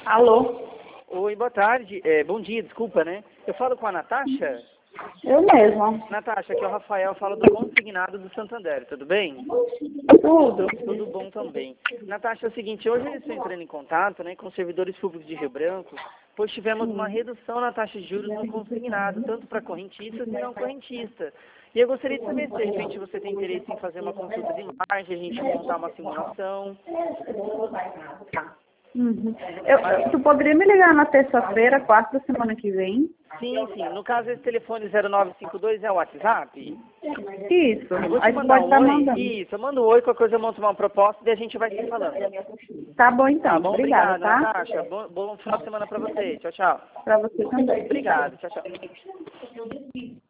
Alô? Oi, boa tarde. Bom dia, desculpa, né? Eu falo com a Natasha? Eu mesma. Natasha, aqui é o Rafael, falo do consignado do Santander, tudo bem? Tudo. Tudo bom também. Natasha, é o seguinte, hoje eu estou entrando em contato, né, com os servidores públicos de Rio Branco, pois tivemos uma redução na taxa de juros no consignado, tanto para correntistas e não correntistas. E eu gostaria de saber se de repente você tem interesse em fazer uma consulta de imagem, a gente montar uma simulação. Uhum. Tu poderia me ligar na terça-feira, quarta da semana que vem? Sim, sim. No caso, esse telefone 0952 é o WhatsApp? Isso. Eu vou A te gente mandar pode um estar oi. mandando. Isso, eu mando um oi, qualquer coisa eu monto uma proposta e a gente vai se falando. Tá bom Tá então. bom? Obrigada, Obrigado, tá? Natasha. Bom final de semana pra você. Tchau, tchau. Pra você também. Obrigado. Tchau, tchau.